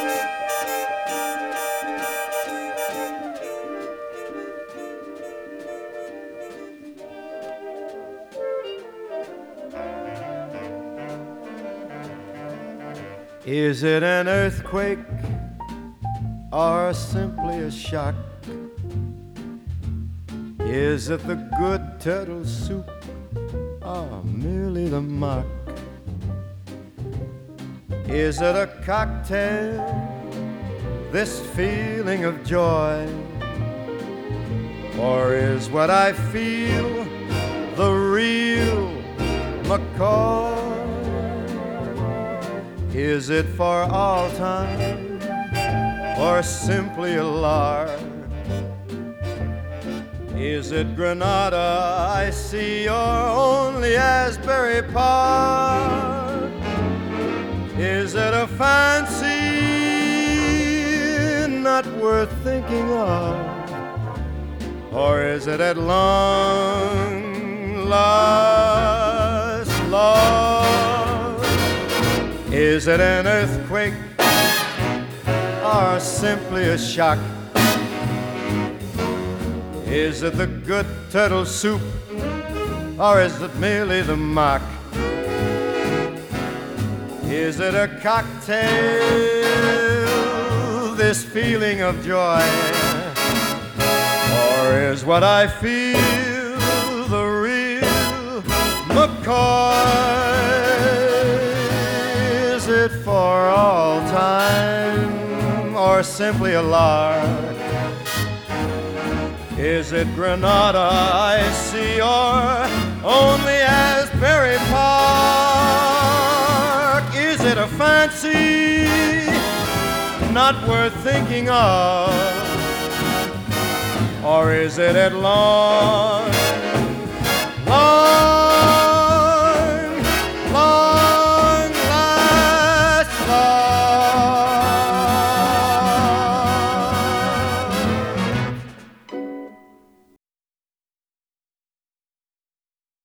Is it an earthquake or simply a shock? Is it the good turtle soup or merely the mock? Is it a cocktail, this feeling of joy? Or is what I feel the real McCoy? Is it for all time or simply a lark? Is it Granada I see or only Asbury Park? Is it a fancy not worth thinking of? Or is it at long last love? Is it an earthquake or simply a shock? Is it the good turtle soup or is it merely the mock? Is it a cocktail, this feeling of joy? Or is what I feel the real McCoy? Is it for all time or simply a lark? Is it Granada I see or only Asbury Park? Is it a fancy not worth thinking of? Or is it at long